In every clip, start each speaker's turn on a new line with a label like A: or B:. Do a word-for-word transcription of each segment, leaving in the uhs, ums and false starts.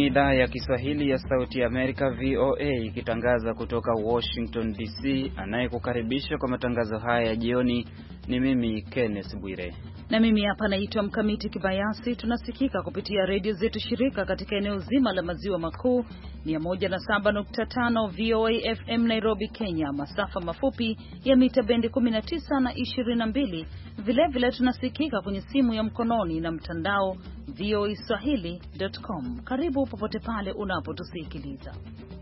A: ni idhaa ya Kiswahili ya Sauti ya Amerika V O A ikitangaza kutoka Washington D C. Anayekukaribisha kwa matangazo haya ya jioni ni mimi Kenneth Bwire.
B: Na mimi hapa naitwa Mkamiti Kibayasi. Tunasikika kupitia redio zetu shirika katika eneo zima la maziwa makuu, mia moja na saba nukta tano V O A F M Nairobi, Kenya, masafa mafupi ya mita bendi kumi na tisa na ishirini na mbili. Vile vile tunasikika kwenye simu ya mkononi na mtandao v o a swahili dot com. Karibu popote pale unapotusikiliza.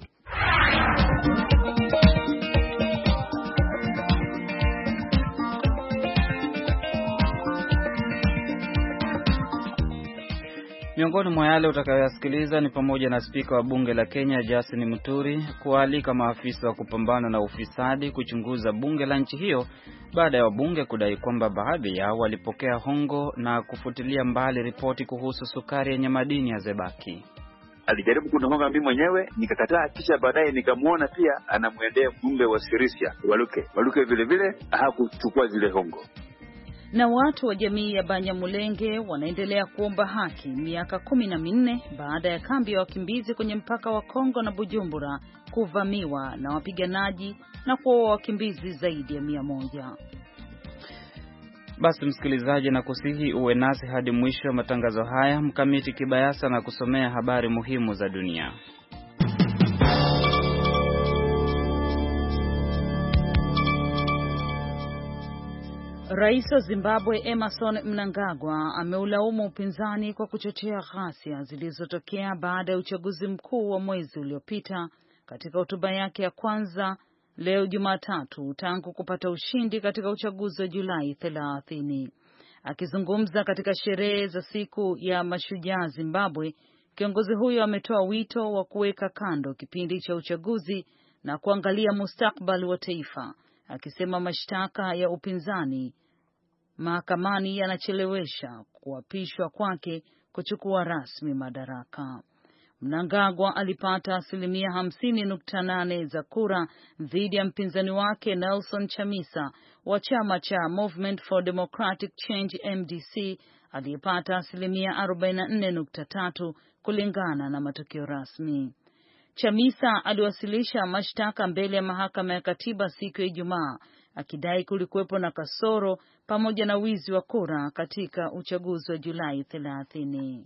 A: Miongoni mwa yale utakayosikiliza ni pamoja na spika wa bunge la Kenya Justin Muturi kualika maafisa wa kupambana na ufisadi kuchunguza bunge la nchi hiyo baada ya wabunge kudai kwamba baadhi yao walipokea hongo na kufutilia mbali ripoti kuhusu sukari yenye madini ya zebaki.
C: Alijaribu kunihonga mimi mwenyewe nikakataa, kisha baadaye nikamwona pia anamwendea mbunge wa Sirisia Waluke. Waluke vile vile hakuchukua zile hongo.
B: Na watu wa jamii ya Banyamulenge wanaendelea kuomba haki miaka kumi na minne baada ya kambi ya wakimbizi kwenye mpaka wa Kongo na Bujumbura kuvamiwa na wapiganaji na kuua wakimbizi zaidi ya mia moja.
A: Basi msikilizaji, na kusihi uwe nasi hadi mwisho wa matangazo haya. Mkamiti Kibayasa na kusomea habari muhimu za dunia.
B: Rais wa Zimbabwe Emmerson Mnangagwa ameulaumu upinzani kwa kuchochea ghasia zilizotokea baada ya uchaguzi mkuu wa mwezi uliopita. Katika hotuba yake ya kwanza leo Jumatatu tangu kupata ushindi katika uchaguzi wa Julai thelathini, akizungumza katika sherehe za siku ya mashujaa Zimbabwe, kiongozi huyo ametoa wito wa kuweka kando kipindi cha uchaguzi na kuangalia mustakabali wa taifa, akisema mashtaka ya upinzani mahakamani yanachelewesha kuapishwa kwake kuchukua rasmi madaraka. Mnangagwa alipata asilimia hamsini nukta nane za kura dhidi ya mpinzani wake Nelson Chamisa wa chama cha Movement for Democratic Change M D C aliyepata asilimia arobaini na nne nukta tatu kulingana na matokeo rasmi. Chamisa aliwasilisha mashtaka mbele ya mahakama ya katiba siku ya Ijumaa akidai kulikuwepo na kasoro pamoja na wizi wa kura katika uchaguzi wa Julai thelathini.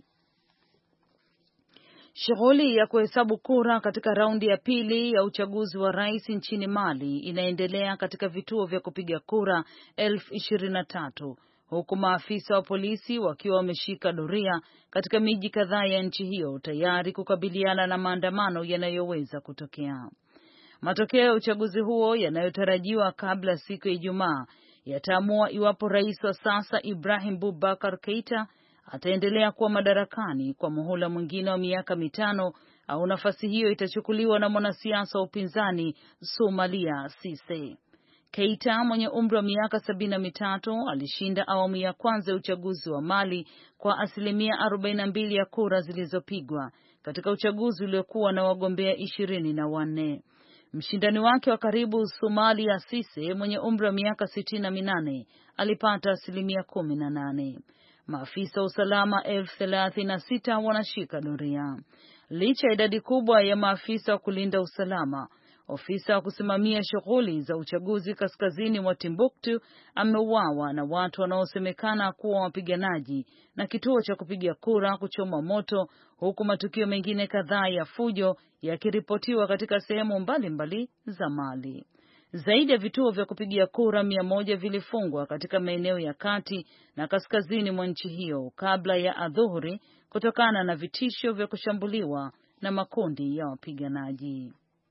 B: Shughuli ya kuhesabu kura katika raundi ya pili ya uchaguzi wa rais nchini Mali inaendelea katika vituo vya kupiga kura elfu ishirini na tatu, huku maafisa wa polisi wakiwa wameshika doria katika miji kadhaa ya nchi hiyo tayari kukabiliana na maandamano yanayoweza kutokea. Matokeo ya uchaguzi huo yanayotarajiwa kabla siku ya Ijumaa yataamua iwapo rais wa sasa Ibrahim Boubacar Keita ataendelea kuwa madarakani kwa muhula mwingine wa miaka mitano au nafasi hiyo itachukuliwa na mwanasiasa wa upinzani Soumalia Cisse. Keita mwenye umri wa miaka sabini na mitatu alishinda awamu ya kwanza ya uchaguzi wa Mali kwa asilimia arobaini na mbili ya kura zilizopigwa katika uchaguzi uliokuwa na wagombea ishirini na wanne. Mshindani wake wa karibu Soumalia Cisse mwenye umri wa miaka sitini na minane alipata asilimia kumi na nane. Maafisa wa usalama elfu thelathini na sita wanashika doria. Licha ya idadi kubwa ya maafisa wa kulinda usalama, ofisa wa kusimamia shughuli za uchaguzi kaskazini mwa Timbuktu ameuawa na watu wanaosemekana kuwa wapiganaji na kituo cha kupiga kura kuchoma moto, huku matukio mengine kadhaa ya fujo yakiripotiwa katika sehemu mbalimbali za Mali. Zaidi ya vituo vya kupigia kura mia moja vilifungwa katika maeneo ya kati na kaskazini mwa nchi hiyo kabla ya adhuhuri kutokana na vitisho vya kushambuliwa na makundi ya wapiganaji.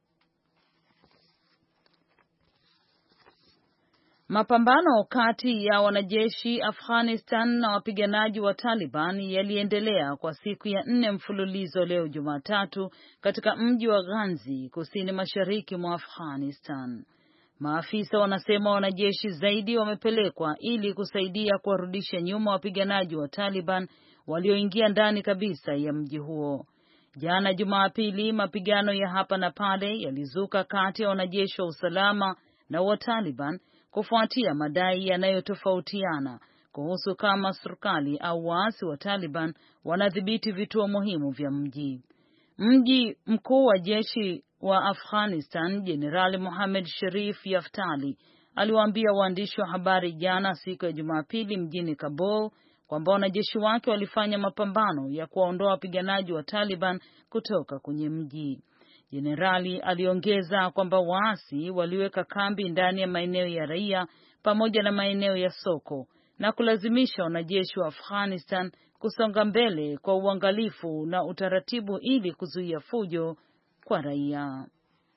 B: Mapambano kati ya wanajeshi Afghanistan na wapiganaji wa Taliban yaliendelea kwa siku ya nne mfululizo leo Jumatatu katika mji wa Ghazni kusini mashariki mwa Afghanistan. Maafisa wanasema wanajeshi zaidi wamepelekwa ili kusaidia kuwarudisha nyuma wapiganaji wa Taliban walioingia ndani kabisa ya mji huo. Jana Jumapili, mapigano ya hapa na pale yalizuka kati ya wanajeshi wa usalama na wa Taliban kufuatia madai yanayotofautiana kuhusu kama serikali au waasi wa Taliban wanadhibiti vituo muhimu vya mji. Mji mkuu wa jeshi wa Afghanistan, Jenerali Mohammed Sharif Yaftali, aliwaambia waandishi wa habari jana siku ya Jumapili mjini Kabul kwamba wanajeshi wake walifanya mapambano ya kuwaondoa wapiganaji wa Taliban kutoka kwenye mji. Jenerali aliongeza kwamba waasi waliweka kambi ndani ya maeneo ya raia pamoja na maeneo ya soko na kulazimisha wanajeshi wa Afghanistan kusonga mbele kwa uangalifu na utaratibu ili kuzuia fujo kwa raia.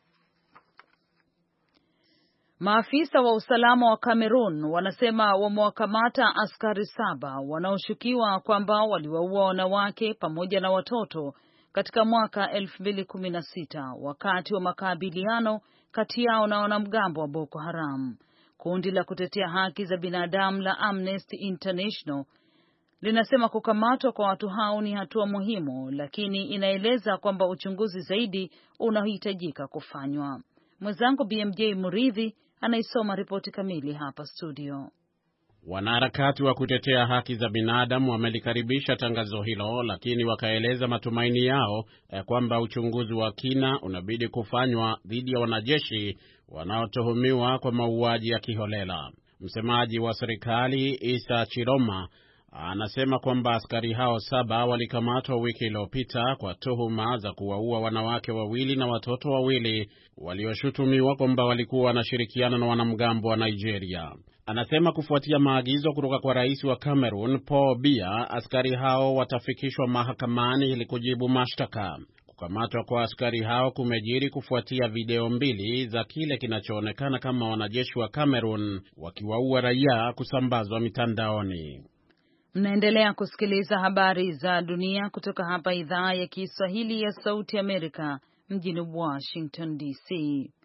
B: Maafisa wa usalama wa Cameroon wanasema wamewakamata askari saba wanaoshukiwa kwamba waliwaua wanawake pamoja na watoto katika mwaka elfu mbili kumi na sita wakati wa makabiliano kati yao na wanamgambo wa Boko Haram. Kundi la kutetea haki za binadamu la Amnesty International linasema kukamatwa kwa watu hao ni hatua muhimu, lakini inaeleza kwamba uchunguzi zaidi unahitajika kufanywa. Mwenzangu B M J Muridhi anaisoma ripoti kamili hapa studio.
D: Wanaharakati wa kutetea haki za binadamu wamelikaribisha tangazo hilo, lakini wakaeleza matumaini yao eh, kwamba uchunguzi wa kina unabidi kufanywa dhidi ya wanajeshi wanaotuhumiwa kwa mauaji ya kiholela. Msemaji wa serikali Isa Chiroma anasema kwamba askari hao saba walikamatwa wiki iliyopita kwa tuhuma za kuwaua wanawake wawili na watoto wawili walioshutumiwa kwamba walikuwa wanashirikiana na wanamgambo wa Nigeria. Anasema kufuatia maagizo kutoka kwa rais wa Cameroon Paul Biya, askari hao watafikishwa mahakamani ili kujibu mashtaka. Kukamatwa kwa askari hao kumejiri kufuatia video mbili za kile kinachoonekana kama wanajeshi wa Cameroon wakiwaua raia kusambazwa mitandaoni.
B: Mnaendelea kusikiliza habari za dunia kutoka hapa idhaa ya Kiswahili ya Sauti Amerika mjini Washington D C.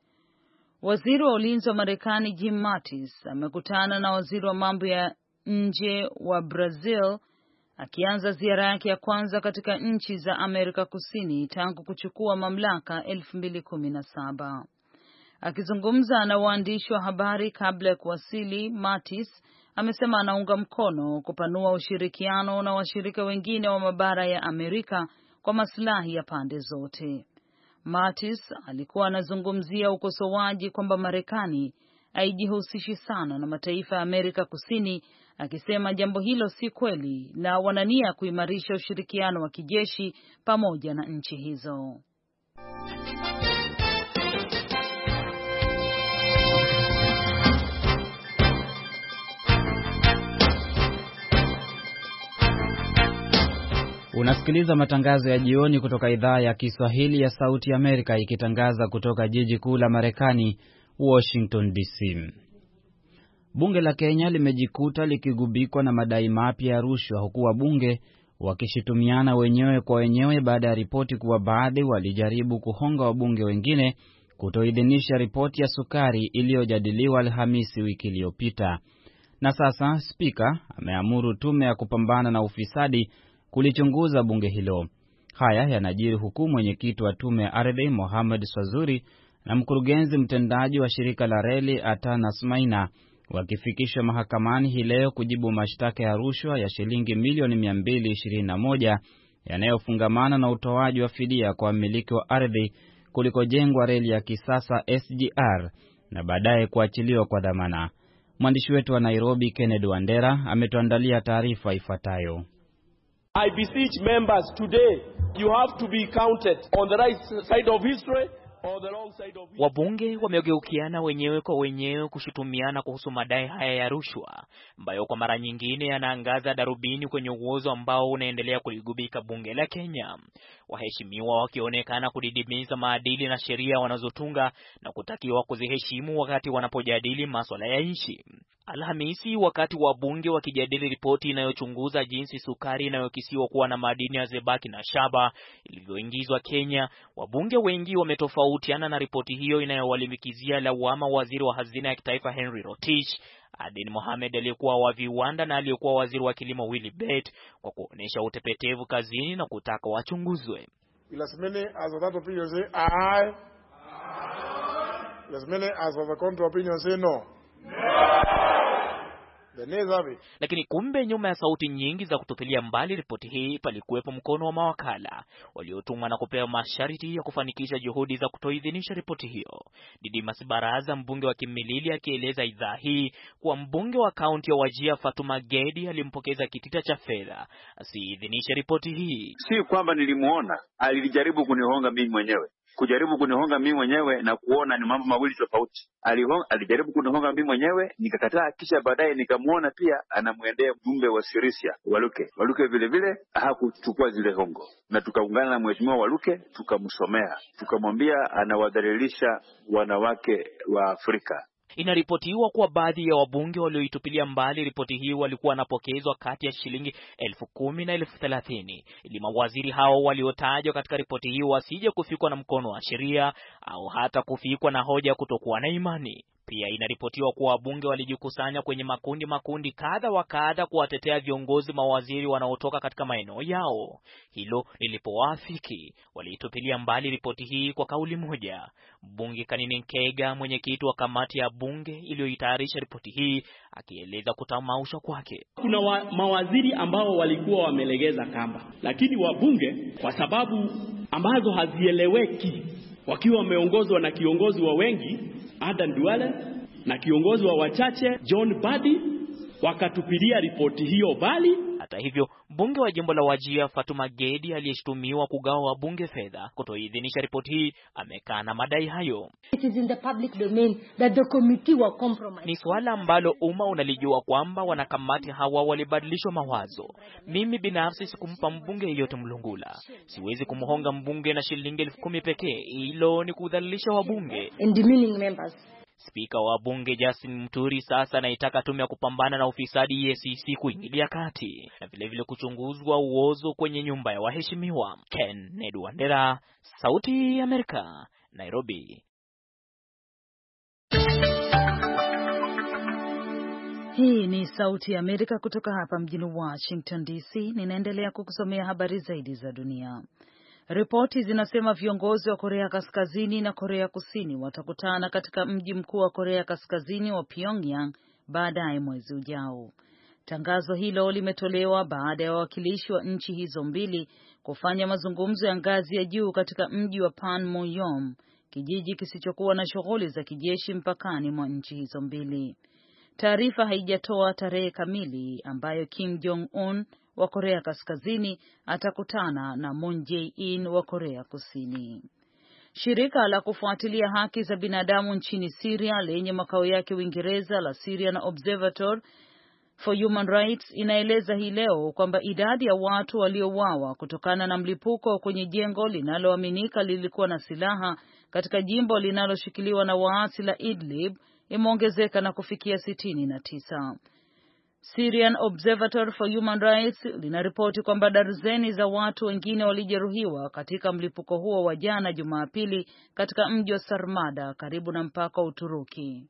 B: Waziri wa ulinzi wa Marekani Jim Mattis amekutana na waziri wa mambo ya nje wa Brazil akianza ziara yake ya kwanza katika nchi za Amerika Kusini tangu kuchukua mamlaka elfu mbili kumi na saba. Akizungumza na waandishi wa habari kabla ya kuwasili, Mattis amesema anaunga mkono kupanua ushirikiano na washirika wengine wa mabara ya Amerika kwa maslahi ya pande zote. Mattis alikuwa anazungumzia ukosoaji kwamba Marekani haijihusishi sana na mataifa ya Amerika Kusini, akisema jambo hilo si kweli na wanania kuimarisha ushirikiano wa kijeshi pamoja na nchi hizo.
A: Unasikiliza matangazo ya jioni kutoka idhaa ya Kiswahili ya Sauti ya Amerika ikitangaza kutoka jiji kuu la Marekani, Washington D C. Bunge la Kenya limejikuta likigubikwa na madai mapya ya rushwa, huku wabunge wakishitumiana wenyewe kwa wenyewe baada ya ripoti kuwa baadhi walijaribu kuhonga wabunge wengine kutoidhinisha ripoti ya sukari iliyojadiliwa Alhamisi wiki iliyopita. Na sasa spika ameamuru tume ya kupambana na ufisadi kulichunguza bunge hilo. Haya yanajiri huku mwenyekiti wa tume ya ardhi Mohamed Swazuri na mkurugenzi mtendaji wa shirika la reli Atanas Maina wakifikishwa mahakamani hii leo kujibu mashtaka ya rushwa ya shilingi milioni mia mbili ishirini na moja yanayofungamana na utoaji wa fidia kwa wamiliki wa ardhi kulikojengwa reli ya kisasa S G R na baadaye kuachiliwa kwa dhamana. Mwandishi wetu wa Nairobi Kennedy Wandera ametuandalia taarifa ifuatayo.
E: I beseech members today, you have to be counted on the right side of history or the wrong side of history.
F: Wabunge wamegeukiana wenyewe kwa wenyewe kushutumiana kuhusu madai haya ya rushwa, ambayo kwa mara nyingine yanaangaza darubini kwenye uozo ambao unaendelea kuligubika bunge la Kenya. Waheshimiwa wakionekana kudidimiza maadili na sheria wanazotunga na kutakiwa kuziheshimu wakati wanapojadili masuala ya nchi. Alhamisi, wakati wa bunge wakijadili ripoti inayochunguza jinsi sukari inayokisiwa kuwa na madini ya zebaki na shaba ilivyoingizwa Kenya, wabunge wengi wametofautiana na ripoti hiyo inayowalimbikizia lawama waziri wa hazina ya kitaifa Henry Rotich, Aden Mohamed aliyekuwa wa viwanda na aliyekuwa waziri wa kilimo Willy Bet kwa kuonesha utepetevu kazini na kutaka wachunguzwe.
G: As many as of that opinion say aye. As many as of the contrary opinion say no. The nays have it.
F: Lakini kumbe nyuma ya sauti nyingi za kutupilia mbali ripoti hii palikuwepo mkono wa mawakala waliotumwa na kupewa masharti ya kufanikisha juhudi za kutoidhinisha ripoti hiyo. Didimas Baraza, mbunge wa Kimilili, akieleza idhaa hii kuwa mbunge wa kaunti ya Wajir Fatuma Gedi alimpokeza kitita cha fedha asiidhinishe ripoti hii.
C: Si kwamba nilimuona, alijaribu kunihonga mimi mwenyewe. Kujaribu kunihonga mimi mwenyewe na kuona ni mambo mawili tofauti. Alihonga, alijaribu kunihonga mimi mwenyewe, nikakataa, kisha baadaye nikamuona pia anamuendea mjumbe wa Sirisia Waluke. Waluke vile vile hakuchukua zile hongo. Na tukaungana na mheshimiwa Waluke, tukamsomea, tukamwambia anawadhalilisha wanawake wa Afrika.
F: Inaripotiwa kuwa baadhi ya wabunge walioitupilia mbali ripoti hii walikuwa wanapokezwa kati ya shilingi elfu kumi na elfu thelathini ili mawaziri hao waliotajwa katika ripoti hii wasije kufikwa na mkono wa sheria au hata kufikwa na hoja kutokuwa na imani. Pia inaripotiwa kuwa wabunge walijikusanya kwenye makundi makundi kadha wa kadha kuwatetea viongozi mawaziri wanaotoka katika maeneo yao. Hilo lilipowafiki, waliitupilia mbali ripoti hii kwa kauli moja. Mbunge Kanini Nkega, mwenyekiti wa kamati ya bunge iliyoitayarisha ripoti hii, akieleza kutamausha kwake.
H: Kuna wa, mawaziri ambao walikuwa wamelegeza kamba, lakini wabunge kwa sababu ambazo hazieleweki, wakiwa wameongozwa na kiongozi wa wengi Adan Duale na kiongozi wa wachache John Badi, wakatupilia ripoti hiyo bali.
F: Hata hivyo, mbunge wa jimbo la Wajir Fatuma Gedi, aliyeshtumiwa kugawa wabunge fedha kutoidhinisha ripoti hii, amekana madai hayo.
I: It is in the public domain that the committee were compromised.
F: Ni swala ambalo umma unalijua kwamba wanakamati hawa walibadilishwa mawazo. Mimi binafsi sikumpa mbunge yeyote mlungula. Siwezi kumhonga mbunge na shilingi elfu kumi pekee. Hilo ni kudhalilisha wabunge
I: And demeaning members.
F: Spika wa bunge Justin Muturi sasa anaitaka tume ya kupambana na ufisadi E A C C kuingilia kati na vile vile kuchunguzwa uozo kwenye nyumba ya waheshimiwa. Kennedy Wandera, Sauti ya Amerika, Nairobi.
B: Hii ni Sauti ya Amerika kutoka hapa mjini Washington D C. Ninaendelea kukusomea habari zaidi za dunia. Ripoti zinasema viongozi wa Korea Kaskazini na Korea Kusini watakutana katika mji mkuu wa Korea Kaskazini wa Pyongyang baadaye mwezi ujao. Tangazo hilo limetolewa baada ya wawakilishi wa nchi hizo mbili kufanya mazungumzo ya ngazi ya juu katika mji wa Panmunjom, kijiji kisichokuwa na shughuli za kijeshi mpakani mwa nchi hizo mbili. Taarifa haijatoa tarehe kamili ambayo Kim Jong-un wa Korea Kaskazini atakutana na Moon Jae-in wa Korea Kusini. Shirika la kufuatilia haki za binadamu nchini Syria lenye makao yake Uingereza la Syrian Observatory for Human Rights inaeleza hii leo kwamba idadi ya watu waliouawa kutokana na mlipuko kwenye jengo linaloaminika lilikuwa na silaha katika jimbo linaloshikiliwa na waasi la Idlib imeongezeka na kufikia sitini na tisa. Syrian Observatory for Human Rights linaripoti kwamba darzeni za watu wengine walijeruhiwa katika mlipuko huo wa jana Jumapili katika mji wa Sarmada karibu na mpaka wa Uturuki.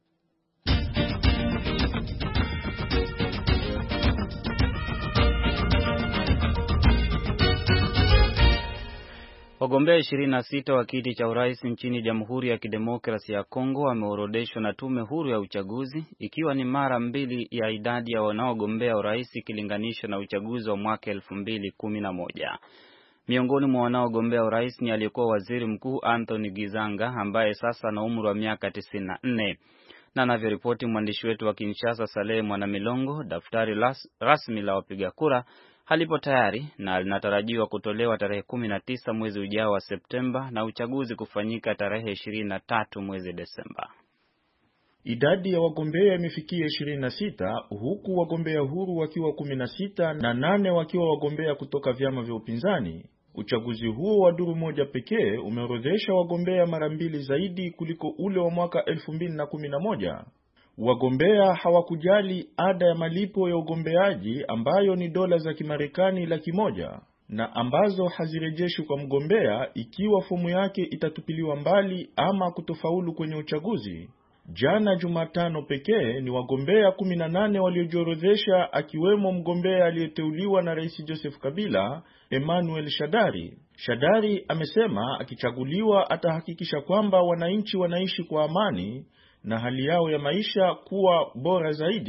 A: Wagombea ishirini na sita wa kiti cha urais nchini Jamhuri ya Kidemokrasia ya Kongo wameorodeshwa na tume huru ya uchaguzi, ikiwa ni mara mbili ya idadi ya wanaogombea urais ikilinganishwa na uchaguzi wa mwaka elfu mbili kumi na moja. Miongoni mwa wanaogombea urais ni aliyekuwa waziri mkuu Anthony Gizanga ambaye sasa ana umri wa miaka tisini na nne. Na anavyoripoti mwandishi wetu wa Kinshasa Saleh Mwanamilongo, daftari rasmi la wapiga kura halipo tayari na linatarajiwa kutolewa tarehe kumi na tisa mwezi ujao wa Septemba na uchaguzi kufanyika tarehe ishirini na tatu mwezi Desemba.
J: Idadi ya wagombea imefikia ishirini na sita huku wagombea huru wakiwa kumi na sita na nane wakiwa wagombea kutoka vyama vya upinzani. Uchaguzi huo wa duru moja pekee umeorodhesha wagombea mara mbili zaidi kuliko ule wa mwaka elfu mbili na kumi na moja. Wagombea hawakujali ada ya malipo ya ugombeaji ambayo ni dola za Kimarekani laki moja na ambazo hazirejeshwi kwa mgombea ikiwa fomu yake itatupiliwa mbali ama kutofaulu kwenye uchaguzi. Jana Jumatano pekee ni wagombea kumi na nane waliojiorodhesha, akiwemo mgombea aliyeteuliwa na Rais Joseph Kabila, Emmanuel Shadari. Shadari amesema akichaguliwa atahakikisha kwamba wananchi wanaishi kwa amani na hali yao ya maisha kuwa bora zaidi.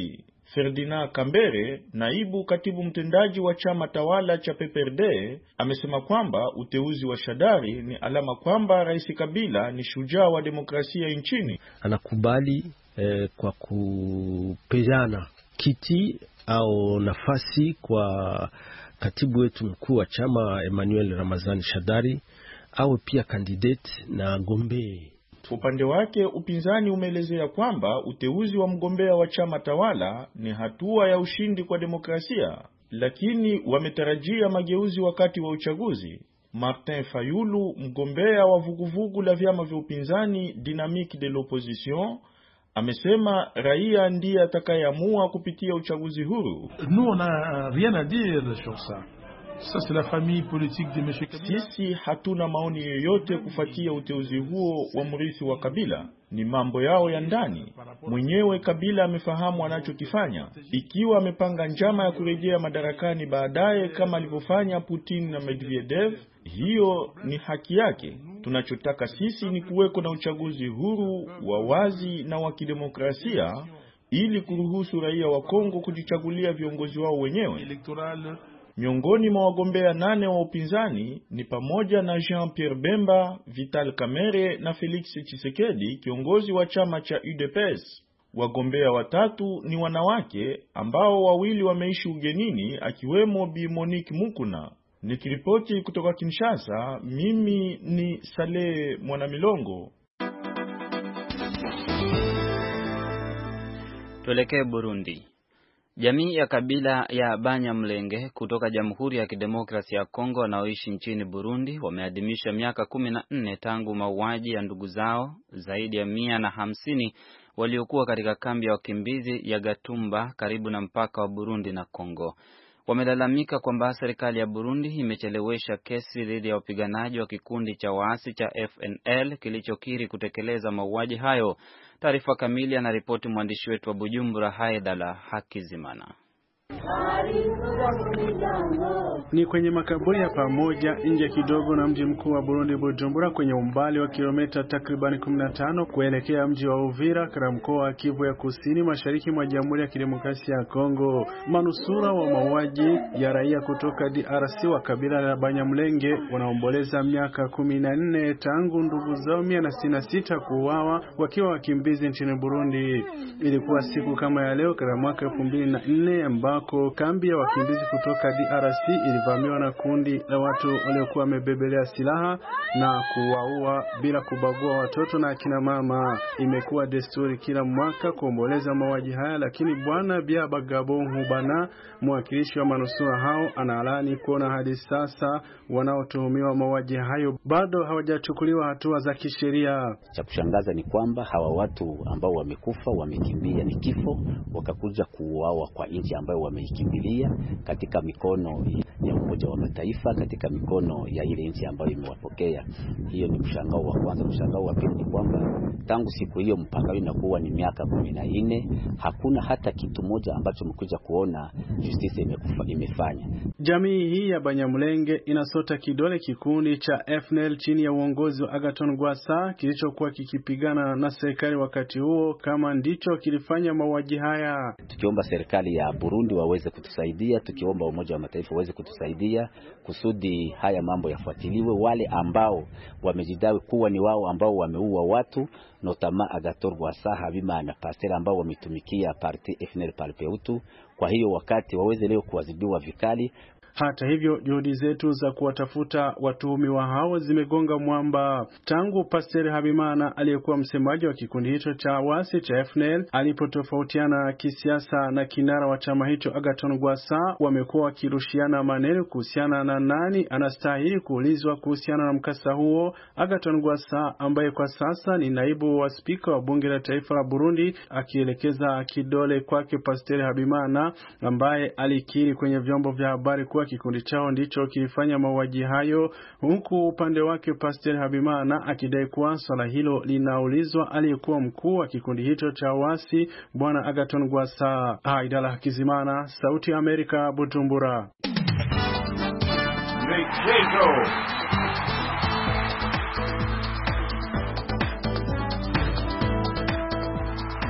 J: Ferdinand Kambere, naibu katibu mtendaji wa chama tawala cha P P R D, amesema kwamba uteuzi wa Shadari ni alama kwamba Rais Kabila ni shujaa wa demokrasia nchini.
K: Anakubali eh, kwa kupeana kiti au nafasi kwa katibu wetu mkuu wa chama Emmanuel Ramazani Shadari au pia candidate na gombee.
J: Upande wake upinzani umeelezea kwamba uteuzi wa mgombea wa chama tawala ni hatua ya ushindi kwa demokrasia, lakini wametarajia mageuzi wakati wa uchaguzi. Martin Fayulu, mgombea wa vuguvugu la vyama vya upinzani Dynamique de l'Opposition, amesema raia ndiye atakayeamua kupitia uchaguzi huru.
L: Nous on a rien à dire sur ça. Ça c'est la famille politique de monsieur Kabila.
J: Sisi hatuna maoni yoyote kufuatia uteuzi huo wa mrithi wa Kabila. Ni mambo yao ya ndani. Mwenyewe Kabila amefahamu anachokifanya. Ikiwa amepanga njama ya kurejea madarakani baadaye kama alivyofanya Putin na Medvedev, hiyo ni haki yake. Tunachotaka sisi ni kuweko na uchaguzi huru, wa wazi na wa kidemokrasia ili kuruhusu raia wa Kongo kujichagulia viongozi wao wenyewe. Miongoni mwa wagombea nane wa upinzani ni pamoja na Jean-Pierre Bemba, Vital Kamerhe na Felix Tshisekedi, kiongozi wa chama cha U D P S. Wagombea watatu ni wanawake ambao wawili wameishi ugenini, akiwemo Bi Monique Mukuna. Nikiripoti kutoka Kinshasa, mimi ni Saleh Mwanamilongo.
A: Tuelekee Burundi. Jamii ya kabila ya Banyamulenge kutoka Jamhuri ya Kidemokrasia ya Kongo wanaoishi nchini Burundi wameadhimisha miaka kumi na nne tangu mauaji ya ndugu zao zaidi ya mia na hamsini waliokuwa katika kambi ya wakimbizi ya Gatumba karibu na mpaka wa Burundi na Kongo. Wamelalamika kwamba serikali ya Burundi imechelewesha kesi dhidi ya wapiganaji wa kikundi cha waasi cha F N L kilichokiri kutekeleza mauaji hayo. Taarifa kamili anaripoti mwandishi wetu wa Bujumbura Haidala Hakizimana.
M: Ni kwenye makaburi ya pamoja nje kidogo na mji mkuu wa Burundi Bujumbura, kwenye umbali wa kilomita takriban kumi na tano kuelekea mji wa Uvira katika mkoa wa Kivu ya Kusini mashariki mwa Jamhuri ya Kidemokrasia ya Kongo. Manusura wa mauaji ya raia kutoka D R C wa kabila la Banyamulenge wanaomboleza miaka kumi na nne tangu ndugu zao mia na sitini na sita kuuawa wakiwa wakimbizi nchini Burundi. Ilikuwa siku kama ya leo katika mwaka elfu mbili na nne ambako kambi ya wakimbizi kutoka D R C ilivamiwa na kundi la watu waliokuwa wamebebelea silaha na kuwaua bila kubagua watoto na akina mama. Imekuwa desturi kila mwaka kuomboleza mauaji haya, lakini Bwana Byabagabo Nkubana, mwakilishi wa manusura hao, analani kuona hadi sasa wanaotuhumiwa mauaji hayo bado hawajachukuliwa hatua za kisheria.
N: Cha kushangaza ni kwamba hawa watu ambao wamekufa wamekimbia ni kifo, wakakuja kuuawa kwa nchi ambayo wameikimbilia katika mikono ya Umoja wa Mataifa, katika mikono ya ile nchi ambayo imewapokea. Hiyo ni mshangao wa kwanza. Mshangao wa pili ni kwamba tangu siku hiyo mpaka inakuwa ni miaka kumi na nne, hakuna hata kitu moja ambacho mkuja kuona justice imekufa imefanya.
M: Jamii hii ya Banyamulenge inasota kidole kikundi cha F N L chini ya uongozi wa Agathon Rwasa kilichokuwa kikipigana na serikali wakati huo kama ndicho kilifanya mauaji haya.
N: Tukiomba serikali ya Burundi waweze kutusaidia, tukiomba Umoja wa Mataifa waweze kutusaidia kusudi haya mambo yafuatiliwe. Wale ambao wamejidai kuwa ni wao ambao wameua watu, notama Agathon Rwasa, Habimana, Pasteur ambao wametumikia parti F N L Palpeutu, kwa hiyo wakati waweze leo kuadhibiwa vikali.
M: Hata hivyo, juhudi zetu za kuwatafuta watuhumiwa hao zimegonga mwamba. Tangu Pasteur Habimana aliyekuwa msemaji wa kikundi hicho cha wasi cha F N L alipotofautiana kisiasa na kinara wa chama hicho Agathon Rwasa, wamekuwa wakirushiana maneno kuhusiana na nani anastahili kuulizwa kuhusiana na mkasa huo. Agathon Rwasa, ambaye kwa sasa ni naibu wa spika wa bunge la taifa la Burundi, akielekeza kidole kwake Pasteur Habimana ambaye alikiri kwenye vyombo vya habari kwa kikundi chao ndicho kilifanya mauaji hayo, huku upande wake Pasteur Habimana akidai kuwa swala hilo linaulizwa aliyekuwa mkuu wa kikundi hicho cha wasi Bwana Agathon Rwasa. Haidala Hakizimana, Sauti ya Amerika, Bujumbura.
O: Ni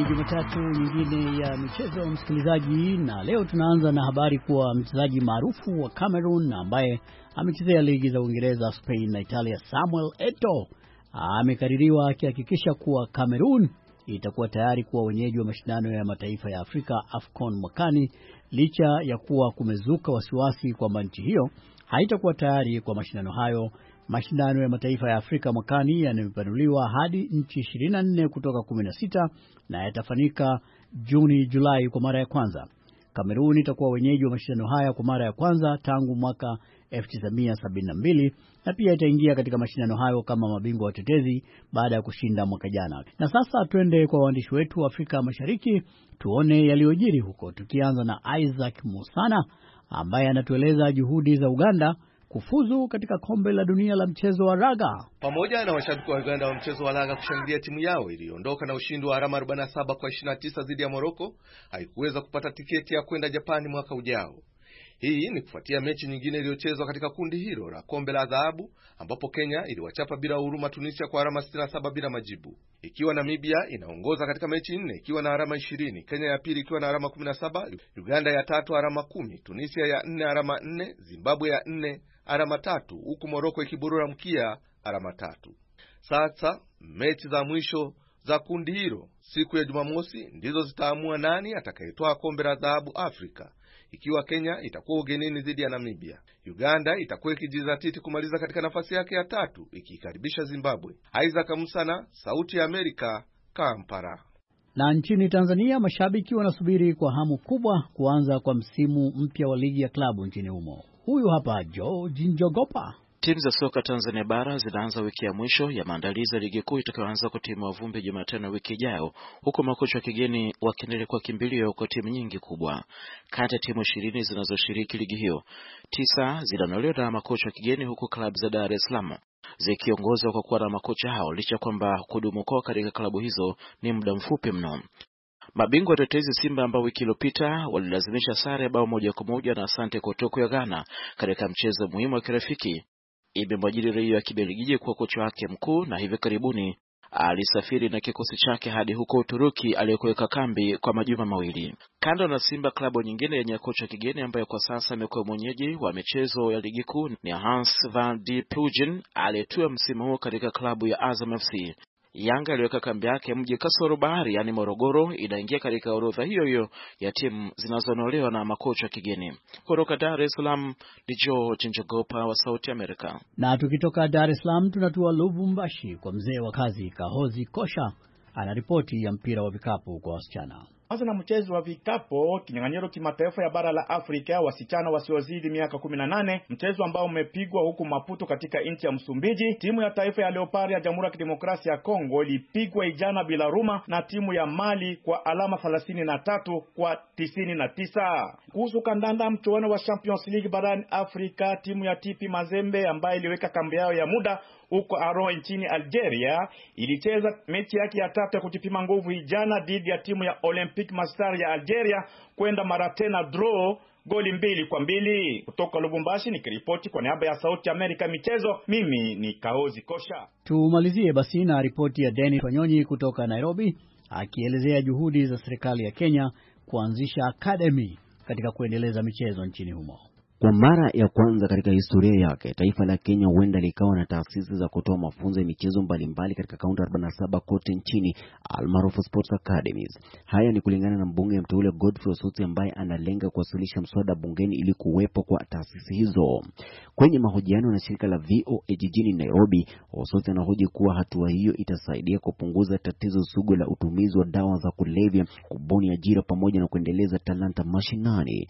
O: Jumatatu nyingine ya michezo msikilizaji, na leo tunaanza na habari kuwa mchezaji maarufu wa Cameroon ambaye amechezea ligi za Uingereza, Spain na Italia, Samuel Eto'o amekaririwa akihakikisha kuwa Cameroon itakuwa tayari kuwa wenyeji wa mashindano ya mataifa ya Afrika AFCON mwakani, licha ya kuwa kumezuka wasiwasi kwamba nchi hiyo haitakuwa tayari kwa mashindano hayo. Mashindano ya mataifa ya Afrika mwakani yamepanuliwa hadi nchi ishirini na nne kutoka kumi na sita na yatafanyika Juni Julai kwa mara ya kwanza. Kamerun itakuwa wenyeji wa mashindano haya kwa mara ya kwanza tangu mwaka elfu tisa mia sabini na mbili na pia itaingia katika mashindano hayo kama mabingwa watetezi baada ya kushinda mwaka jana. Na sasa twende kwa waandishi wetu wa Afrika Mashariki tuone yaliyojiri huko, tukianza na Isaac Musana ambaye anatueleza juhudi za Uganda kufuzu katika kombe la dunia la mchezo wa raga.
P: Pamoja na washabiki wa Uganda wa mchezo wa raga kushangilia timu yao iliondoka na ushindi wa alama arobaini na saba kwa ishirini na tisa dhidi ya Morocco, haikuweza kupata tiketi ya kwenda Japani mwaka ujao. Hii ni kufuatia mechi nyingine iliyochezwa katika kundi hilo la kombe la dhahabu, ambapo Kenya iliwachapa bila huruma Tunisia kwa alama sitini na saba bila majibu. Ikiwa Namibia inaongoza katika mechi nne ikiwa na alama ishirini, Kenya ya pili ikiwa na alama kumi na saba, Uganda ya tatu alama kumi, Tunisia ya nne alama nne, Zimbabwe ya nne alama tatu, huku Morocco ikiburura mkia alama tatu. Sasa mechi za mwisho za kundi hilo siku ya Jumamosi ndizo zitaamua nani atakayetoa kombe la dhahabu Afrika, ikiwa Kenya itakuwa ugenini dhidi ya Namibia. Uganda itakuwa ikijizatiti kumaliza katika nafasi yake ya tatu ikikaribisha Zimbabwe. Isaac Musana, Sauti ya Amerika, Kampala.
O: Na nchini Tanzania mashabiki wanasubiri kwa hamu kubwa kuanza kwa msimu mpya wa ligi ya klabu nchini humo. Huyu hapa George Njogopa.
Q: Timu za soka Tanzania bara zinaanza wiki ya mwisho ya maandalizi ya ligi kuu itakayoanza kutimua vumbi Jumatano wiki ijayo, huku makocha wa kigeni wakiendelea kwa kimbilio kwa timu nyingi kubwa. Kati ya timu ishirini zinazoshiriki ligi hiyo, tisa zinanolewa na makocha wa kigeni, huku klabu za Dar es Salaam zikiongozwa kwa kuwa na makocha hao, licha kwamba kudumu kwao katika klabu hizo ni muda mfupi mno. Mabingwa watetezi Simba ambao wiki iliyopita walilazimisha sare ya bao moja kwa moja na Asante Kotoko ya Ghana katika mchezo muhimu wa kirafiki, imemwajiri raia wa Kibelgiji kwa kocha wake mkuu, na hivi karibuni alisafiri na kikosi chake hadi huko Uturuki aliyekuweka kambi kwa majuma mawili. Kando na Simba, klabu nyingine yenye kocha kigeni ambaye kwa sasa amekuwa mwenyeji wa michezo ya ligi kuu ni Hans van die Ploegen aliyetua msimu huu katika klabu ya Azam F C. Yanga iliweka kambi yake mji kasoro bahari, yani Morogoro, inaingia katika orodha hiyo hiyo ya timu zinazonolewa na makocha kigeni. Kutoka Dar es Salaam ni George Njogopa wa Sauti Amerika.
O: Na tukitoka Dar es Salaam tunatua Lubumbashi kwa mzee wa kazi Kahozi Kosha, ana ripoti ya mpira wa vikapu kwa wasichana.
J: Anza na mchezo wa vikapo, kinyang'anyiro kimataifa ya bara la Afrika wasichana wasiozidi miaka kumi na nane, mchezo ambao umepigwa huku Maputo katika nchi ya Msumbiji. Timu ya taifa ya Leopard ya Jamhuri ya Kidemokrasia ya Kongo ilipigwa ijana bila ruma na timu ya Mali kwa alama thelathini na tatu kwa tisini na tisa. Kuhusu kandanda, mchuano wa Champions League barani Afrika, timu ya T P Mazembe ambayo iliweka kambi yao ya muda huko Aro nchini Algeria ilicheza mechi yake ya tatu ya kujipima nguvu jana dhidi ya timu ya Olympique Mastar ya Algeria kwenda mara tena draw goli mbili kwa mbili. Kutoka Lubumbashi nikiripoti kwa niaba ya Sauti Amerika michezo, mimi ni Kahozi Kosha.
O: Tumalizie basi na ripoti ya Dennis Wanyonyi kutoka Nairobi akielezea juhudi za serikali ya Kenya kuanzisha academy katika kuendeleza michezo nchini humo.
R: Kwa mara ya kwanza katika historia yake, taifa la Kenya huenda likawa na taasisi za kutoa mafunzo ya michezo mbalimbali katika kaunti arobaini na saba kote nchini, almaarufu sports academies. Haya ni kulingana na mbunge mteule Godfrey Osotsi ambaye analenga kuwasilisha mswada bungeni ili kuwepo kwa taasisi hizo. Kwenye mahojiano na shirika la V O A jijini Nairobi, Osotsi anahoji kuwa hatua hiyo itasaidia kupunguza tatizo sugu la utumizi wa dawa za kulevya, kubuni ajira pamoja na kuendeleza talanta mashinani.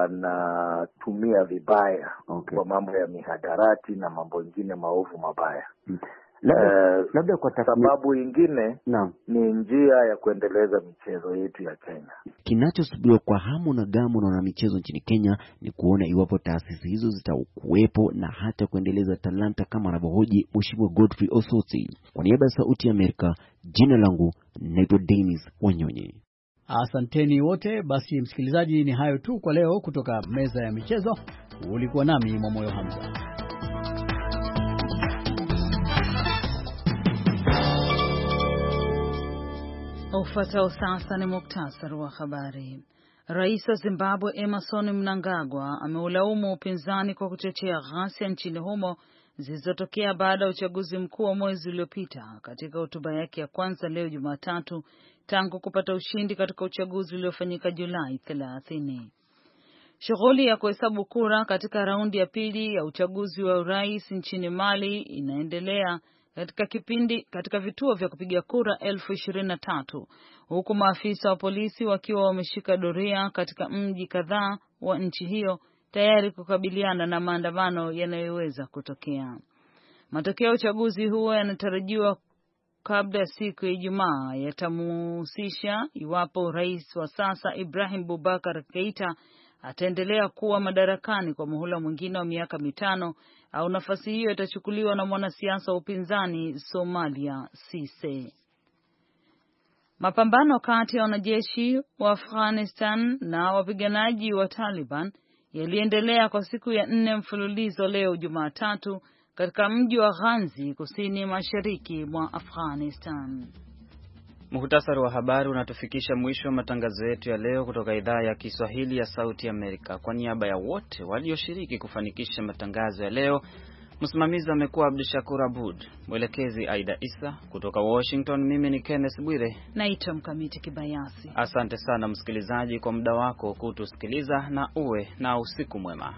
S: Wanatumia vibaya okay. kwa mambo ya mihadarati na mambo mengine maovu mabaya. Hmm. Labda, uh, labda kwa sababu nyingine ni njia ya kuendeleza michezo yetu ya Kenya.
R: Kinachosubiriwa kwa hamu na gamu na michezo nchini Kenya ni kuona iwapo taasisi hizo zitakuwepo na hata kuendeleza talanta kama anavyohoji Mheshimiwa Godfrey Osotsi. Kwa niaba ya Sauti ya Amerika, jina langu naitwa Dennis Wanyonyi.
O: Asanteni wote. Basi msikilizaji, ni hayo tu kwa leo kutoka meza ya michezo. Ulikuwa nami Mwamoyo Hamza.
B: Ufuatao sasa ni muktasari wa habari. Rais wa Zimbabwe Emmerson Mnangagwa ameulaumu upinzani kwa kuchochea ghasia nchini humo zilizotokea baada ya uchaguzi mkuu wa mwezi uliopita. Katika hotuba yake ya kwanza leo Jumatatu tangu kupata ushindi katika uchaguzi uliofanyika Julai thelathini. Shughuli ya kuhesabu kura katika raundi ya pili ya uchaguzi wa urais nchini Mali inaendelea katika kipindi katika vituo vya kupiga kura elfu ishirini na tatu huku maafisa wa polisi wakiwa wameshika doria katika mji kadhaa wa nchi hiyo tayari kukabiliana na maandamano yanayoweza kutokea. Matokeo ya uchaguzi huo yanatarajiwa kabla ya siku ya Ijumaa yatamuhusisha iwapo rais wa sasa Ibrahim Boubacar Keita ataendelea kuwa madarakani kwa muhula mwingine wa miaka mitano au nafasi hiyo itachukuliwa na mwanasiasa wa upinzani Somalia Cisse. Mapambano kati ya wanajeshi wa Afghanistan na wapiganaji wa Taliban yaliendelea kwa siku ya nne mfululizo leo Jumatatu katika mji wa Ghazni kusini mashariki mwa Afghanistan.
A: Muhtasari wa habari unatufikisha mwisho wa matangazo yetu ya leo kutoka idhaa ya Kiswahili ya Sauti Amerika. Kwa niaba ya wote walioshiriki kufanikisha matangazo ya leo, msimamizi amekuwa Abdushakur Abud, mwelekezi Aida Isa. Kutoka Washington, mimi ni Kenneth Bwire.
B: Naitwa Mkamiti Kibayasi.
A: Asante sana msikilizaji kwa muda wako kutusikiliza, na uwe na usiku mwema.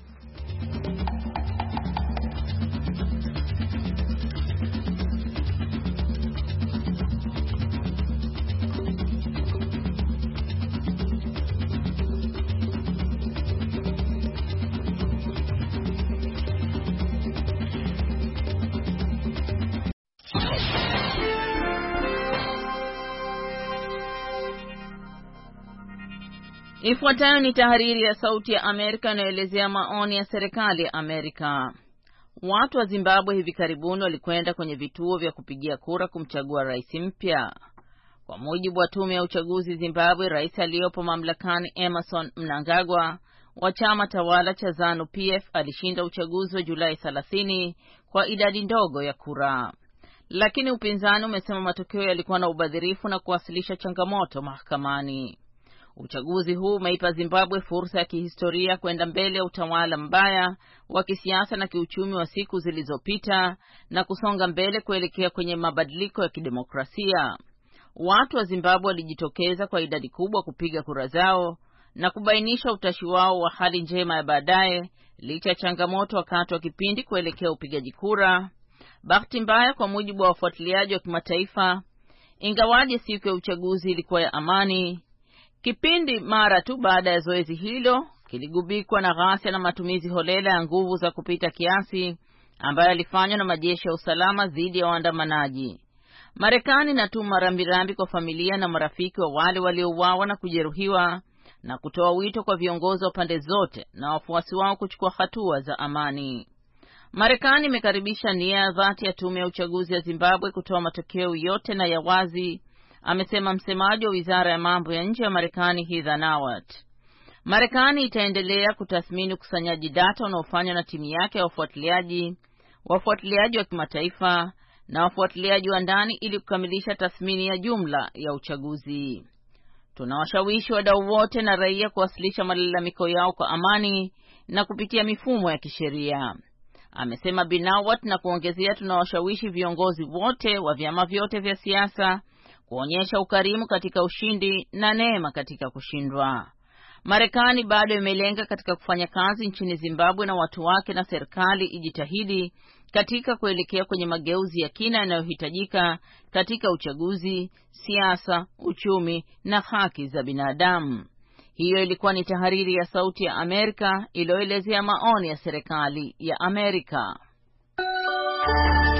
T: Ifuatayo ni tahariri ya Sauti ya Amerika inayoelezea maoni ya serikali ya Amerika. Watu wa Zimbabwe hivi karibuni walikwenda kwenye vituo vya kupigia kura kumchagua rais mpya. Kwa mujibu wa tume ya uchaguzi Zimbabwe, rais aliyopo mamlakani Emmerson Mnangagwa wa chama tawala cha ZANU P F alishinda uchaguzi wa Julai thelathini kwa idadi ndogo ya kura. Lakini upinzani umesema matokeo yalikuwa na ubadhirifu na kuwasilisha changamoto mahakamani. Uchaguzi huu umeipa Zimbabwe fursa ya kihistoria kwenda mbele ya utawala mbaya wa kisiasa na kiuchumi wa siku zilizopita na kusonga mbele kuelekea kwenye mabadiliko ya kidemokrasia. Watu wa Zimbabwe walijitokeza kwa idadi kubwa kupiga kura zao na kubainisha utashi wao wa hali njema ya baadaye licha ya changamoto wakati wa kipindi kuelekea upigaji kura. Bahati mbaya, kwa mujibu wa wafuatiliaji wa kimataifa, ingawaje siku ya uchaguzi ilikuwa ya amani, kipindi mara tu baada ya zoezi hilo kiligubikwa na ghasia na matumizi holela ya nguvu za kupita kiasi ambayo yalifanywa na majeshi ya usalama dhidi ya waandamanaji. Marekani inatuma rambirambi kwa familia na marafiki wa wale waliouawa na kujeruhiwa na kutoa wito kwa viongozi wa pande zote na wafuasi wao kuchukua hatua za amani. Marekani imekaribisha nia ya dhati ya tume ya uchaguzi ya Zimbabwe kutoa matokeo yote na ya wazi, amesema msemaji wa Wizara ya Mambo ya Nje ya Marekani Heather Nauert. Marekani itaendelea kutathmini ukusanyaji data unaofanywa na timu yake ya wafuatiliaji, wafuatiliaji wa kimataifa na wafuatiliaji wa ndani ili kukamilisha tathmini ya jumla ya uchaguzi. Tunawashawishi wadau wote na raia kuwasilisha malalamiko yao kwa amani na kupitia mifumo ya kisheria, amesema Binawat, na kuongezea, tunawashawishi viongozi wote wa vyama vyote vya siasa kuonyesha ukarimu katika ushindi na neema katika kushindwa. Marekani bado imelenga katika kufanya kazi nchini Zimbabwe na watu wake, na serikali ijitahidi katika kuelekea kwenye mageuzi ya kina yanayohitajika katika uchaguzi, siasa, uchumi na haki za binadamu. Hiyo ilikuwa ni tahariri ya Sauti ya Amerika iliyoelezea maoni ya serikali ya Amerika.